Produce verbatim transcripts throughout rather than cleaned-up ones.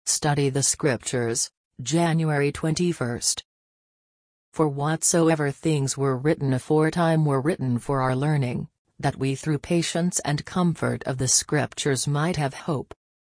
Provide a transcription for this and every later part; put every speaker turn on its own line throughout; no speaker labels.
Study the Scriptures, January twenty-first. For whatsoever things were written aforetime were written for our learning, that we through patience and comfort of the Scriptures might have hope.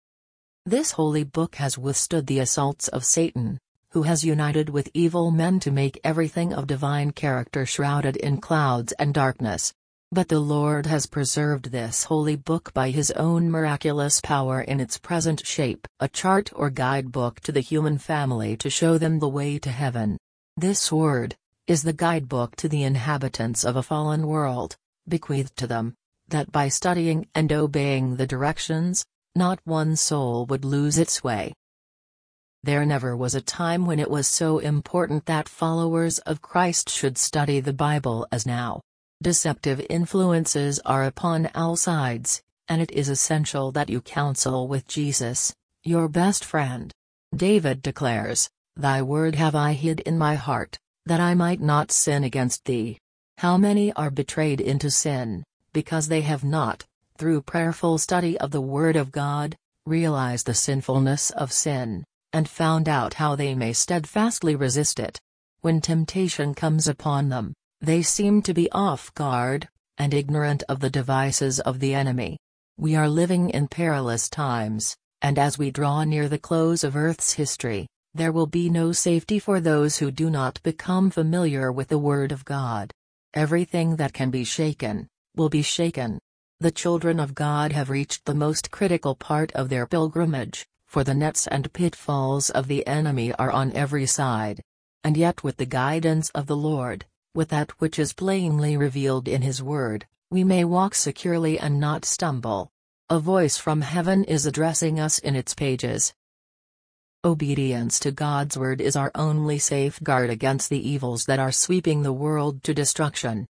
This holy book has withstood the assaults of Satan, who has united with evil men to make everything of divine character shrouded in clouds and darkness. But the Lord has preserved this holy book by His own miraculous power in its present shape, a chart or guidebook to the human family to show them the way to heaven. This word is the guidebook to the inhabitants of a fallen world, bequeathed to them, that by studying and obeying the directions, not one soul would lose its way. There never was a time when it was so important that followers of Christ should study the Bible as now. Deceptive influences are upon all sides, and it is essential that you counsel with Jesus, your best friend. David declares, "Thy word have I hid in my heart, that I might not sin against thee." How many are betrayed into sin, because they have not, through prayerful study of the Word of God, realized the sinfulness of sin, and found out how they may steadfastly resist it. When temptation comes upon them, they seem to be off guard, and ignorant of the devices of the enemy. We are living in perilous times, and as we draw near the close of Earth's history, there will be no safety for those who do not become familiar with the Word of God. Everything that can be shaken, will be shaken. The children of God have reached the most critical part of their pilgrimage, for the nets and pitfalls of the enemy are on every side. And yet with the guidance of the Lord, with that which is plainly revealed in His Word, we may walk securely and not stumble. A voice from heaven is addressing us in its pages. Obedience to God's Word is our only safeguard against the evils that are sweeping the world to destruction.